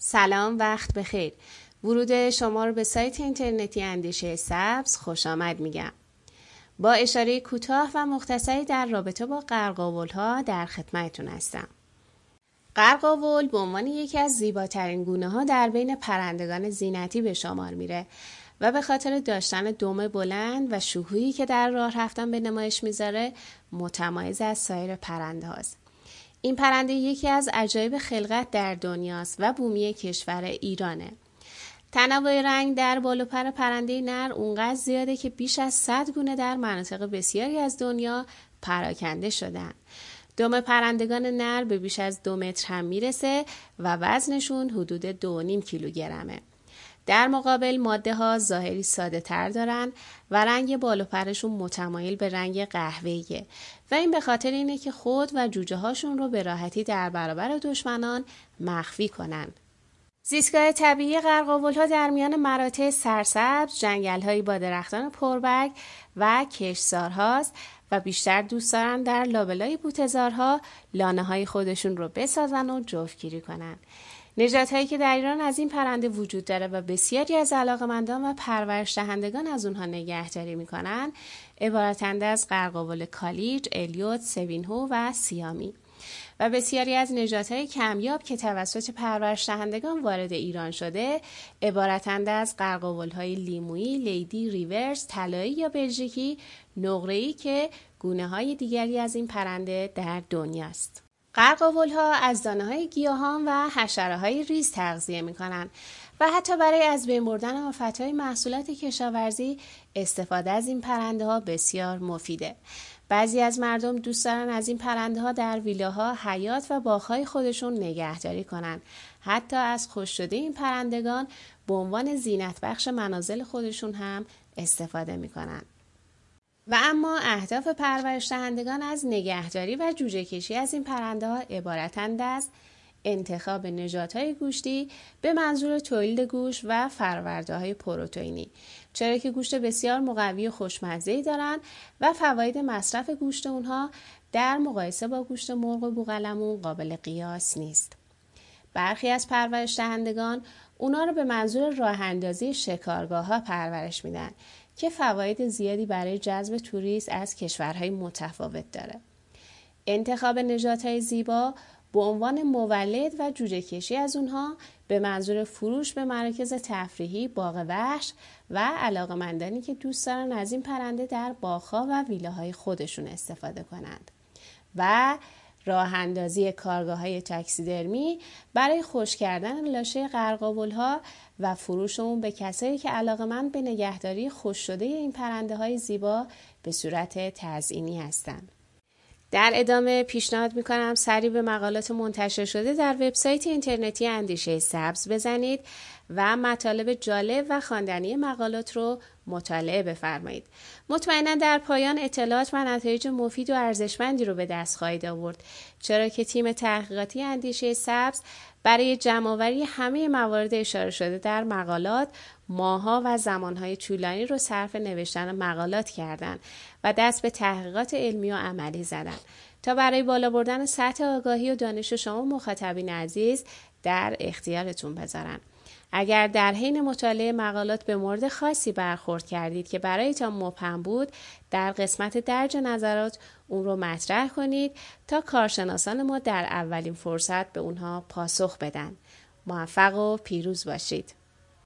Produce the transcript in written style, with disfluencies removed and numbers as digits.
سلام، وقت بخیر. ورود شما رو به سایت اینترنتی اندیشه سبز خوش آمد میگم. با اشاره کوتاه و مختصری در رابطه با قرقاول‌ها در خدمتتون هستم. قرقاول به عنوان یکی از زیباترین گونه‌ها در بین پرندگان زینتی به شمار میره و به خاطر داشتن دم بلند و شهویی که در راه رفتن به نمایش میذاره متمایز از سایر پرنده هاست. این پرنده یکی از عجایب خلقت در دنیاست و بومی کشور ایرانه. تنوع رنگ در بال و پر پرنده نر اونقدر زیاده که بیش از 100 گونه در مناطق بسیاری از دنیا پراکنده شدن. دم پرندگان نر به بیش از 2 متر هم میرسه و وزنشون حدود 2.5 کیلوگرمه. در مقابل ماده ها ظاهری ساده تر دارن و رنگ بال و پرشون متمایل به رنگ قهوه‌ایه و این به خاطر اینه که خود و جوجه هاشون رو به راحتی در برابر دشمنان مخفی کنن. زیستگاه طبیعی قرقاول ها در میان مراتع سرسبز، جنگل هایی با درختان پربرگ و کشتزار هاست و بیشتر دوست دارن در لابلای بوته‌زارها لانه های خودشون رو بسازن و جفتگیری کنن. نژادهایی هایی که در ایران از این پرنده وجود داره و بسیاری از علاقه‌مندان و پرورش دهندگان از اونها نگهداری میکنن عبارتند از قرقاول کالیج، الیوت، سوینهو و سیامی و بسیاری از نژادهای کمیاب که توسط پرورش دهندگان وارد ایران شده عبارتند از قرقاول‌های لیمویی، لیدی، ریورس، طلایی یا بلژیکی، نقره‌ای که گونه‌های دیگری از این پرنده در دنیاست. قرقاول‌ها از دانه‌های گیاهان و حشره‌های ریز تغذیه می‌کنند و حتی برای از بین بردن آفت‌های محصولات کشاورزی استفاده از این پرنده‌ها بسیار مفیده. بعضی از مردم دوست دارن از این پرنده‌ها در ویلاها، حیاط و باغ‌های خودشون نگهداری کنن. حتی از خشک شده این پرندگان به عنوان زینت بخش منازل خودشون هم استفاده می‌کنن. و اما اهداف پرورش دهندگان از نگهداری و جوجه کشی از این پرنده‌ها عبارتند از انتخاب نژادهای گوشتی به منظور تولید گوشت و فرورده‌های پروتئینی، چرا که گوشت بسیار مقوی و خوشمزه‌ای دارند و فواید مصرف گوشت اونها در مقایسه با گوشت مرغ و بوقلمون قابل قیاس نیست. برخی از پرورش دهندگان اونا رو به منظور راه اندازی شکارگاه‌ها پرورش میدن که فواید زیادی برای جذب توریست از کشورهای متفاوت داره. انتخاب نژادهای زیبا به عنوان مولد و جوجه کشی از اونها به منظور فروش به مراکز تفریحی، باغ وحش و علاقه‌مندانی که دوست دارن از این پرنده در باغ‌ها و ویلاهای خودشون استفاده کنند و راه اندازی کارگاه‌های تاکسیدرمی برای خشک کردن لاشه قرقاول‌ها و فروش اون به کسایی که علاقه‌مند به نگهداری خشک شده این پرنده‌های زیبا به صورت تزئینی هستند. در ادامه پیشنهاد میکنم سری به مقالات منتشر شده در وبسایت اینترنتی اندیشه سبز بزنید و مطالب جالب و خواندنی مقالات رو مطالعه بفرمایید. مطمئنا در پایان اطلاعات و نتایج مفید و ارزشمندی رو به دست خواهید آورد، چرا که تیم تحقیقاتی اندیشه سبز برای جمع‌آوری همه موارد اشاره شده در مقالات ماه‌ها و زمان‌های طولانی رو صرف نوشتن مقالات کردند و دست به تحقیقات علمی و عملی زدند تا برای بالا بردن سطح آگاهی و دانش شما مخاطبین عزیز در اختیارتون بذارن. اگر در حین مطالعه مقالات به مورد خاصی برخورد کردید که برایتان مبهم بود، در قسمت درج نظرات اون رو مطرح کنید تا کارشناسان ما در اولین فرصت به اونها پاسخ بدن. موفق و پیروز باشید.